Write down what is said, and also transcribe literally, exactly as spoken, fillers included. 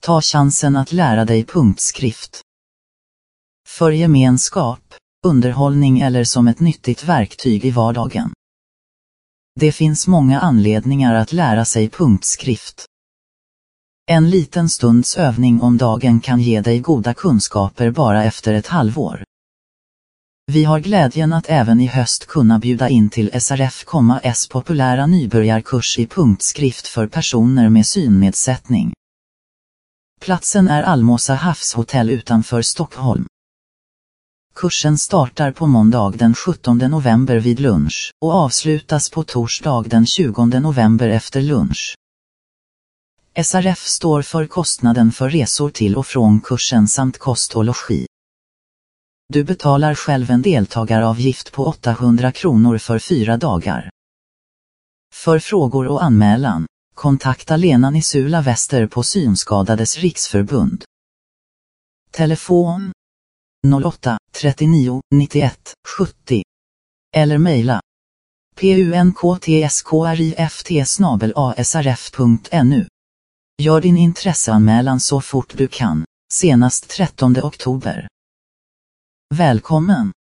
Ta chansen att lära dig punktskrift. För gemenskap, underhållning eller som ett nyttigt verktyg i vardagen. Det finns många anledningar att lära sig punktskrift. En liten stunds övning om dagen kan ge dig goda kunskaper bara efter ett halvår. Vi har glädjen att även i höst kunna bjuda in till S R F-S populära nybörjarkurs i punktskrift för personer med synnedsättning. Platsen är Almosa havshotell utanför Stockholm. Kursen startar på måndag den sjuttonde november vid lunch och avslutas på torsdag den tjugonde november efter lunch. S R F står för kostnaden för resor till och från kursen samt kost och logi. Du betalar själv en deltagaravgift på åttahundra kronor för fyra dagar. För frågor och anmälan, kontakta Lena Nisula Wester på Synskadades riksförbund. Telefon noll åtta trettionio nittioett sjuttio eller mejla punktskrift snabel a s r f punkt n u. Gör din intresseanmälan så fort du kan, senast trettonde oktober. Välkommen!